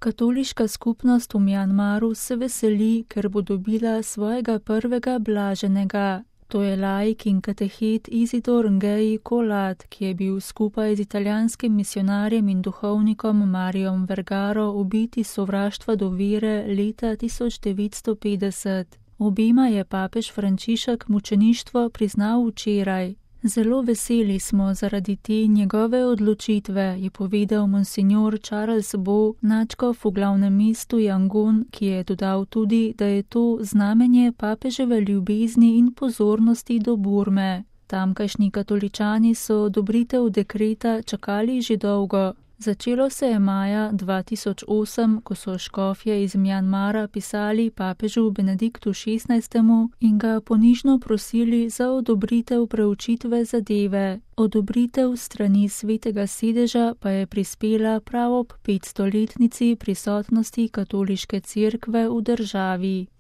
Katoliška skupnost v Mjanmaru se veseli, ker bo dobila svojega prvega blaženega. To je laik in katehet Isidor Ngeyi Kolat, ki je bil skupaj z italijanskim misionarjem in duhovnikom Mariom Vergaro ubit iz sovraštva do vere leta 1950. Obema je papež Frančišek mučeništvo priznal včeraj. Zelo veseli smo zaradi te njegove odločitve, je povedal monsignor Charles Bo, nadškof v glavnem mestu Yangon, ki je dodal tudi, da je to znamenje papeževe ljubezni in pozornosti do Burme. Tamkajšnji katoličani so odobritev dekreta čakali že dolgo. Začelo se je maja 2008, ko so škofje iz Mjanmara pisali papežu Benediktu XVI. In ga ponižno prosili za odobritev preučitve zadeve. Odobritev strani svetega sedeža pa je prispela prav ob 500-letnici prisotnosti katoliške cerkve v državi.